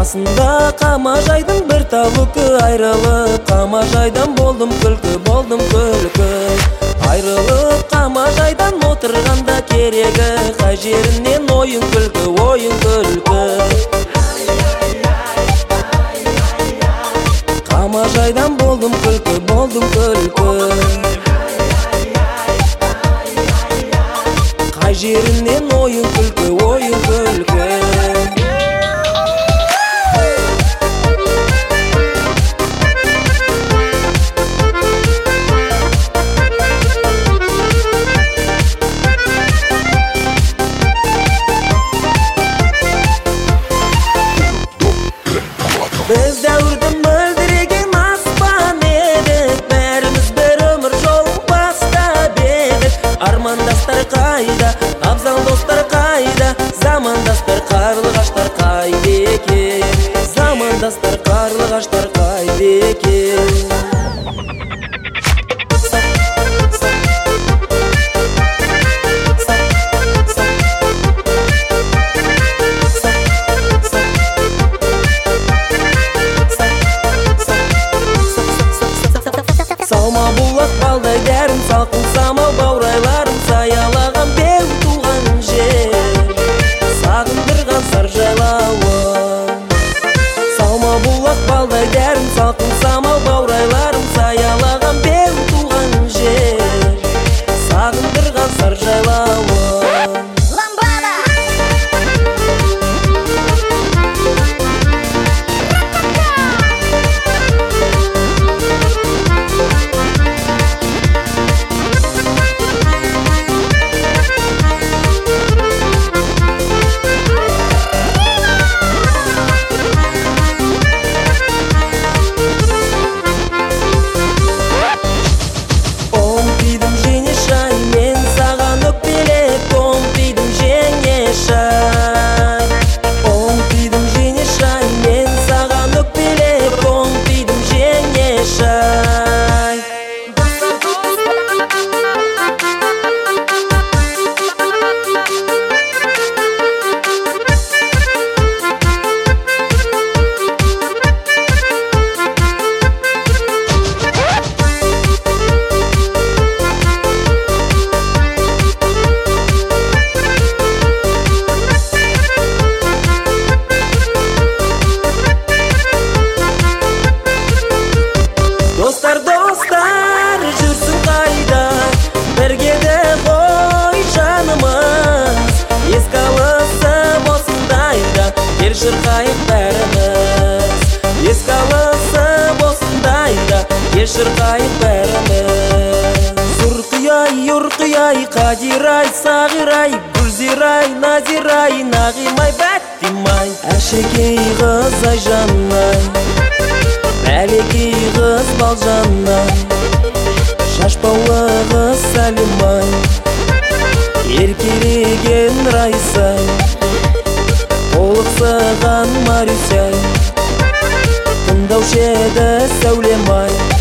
Расында Қамажайдың бір талукі айрылып, Қамажайдан болдым күлкі, Айрылып Қамажайдан отырғанда керегі, қай жерінен ойын күлкі. Қамажайдан болдым күлкі. Қай жерінен ойын күлкі. Біз дәуірді мөлдіреген аспан едік, бәріміз бір өмір жолын бастап едік. Армандастар қайда, абзал достар қайда, замандастар қарлығаштар қайда екен, замандастар қарлығаштар қайда екен. Салма бұлақ балдай дәрім, салқын самал баурайларым, саялаған бел туған жер, сағындырған сар жайлауым. Салма бұлақ балдай дәрім, салқын самал баурайларым, саялаған бел туған жер, сағындырған сар жайлауым. Достар, жүрсің қайда, бірге де қой жанымыз. Еске алысып осындайда, ел шырқайық бәріміз. Еске алысып осындайда, ел шырқайық бәріміз. Үрқияй, Қадирай, Сағирай, Гүлзирай, Назирай, Нағимай, Бәттимай, әшекей қыз Айжанай, әлекей қыз Балжанай, шашбаулы қыз Сәлимай, еркелеген Райсай, толықсыған Марюсяй, тыңдаушы еді Сәулемай.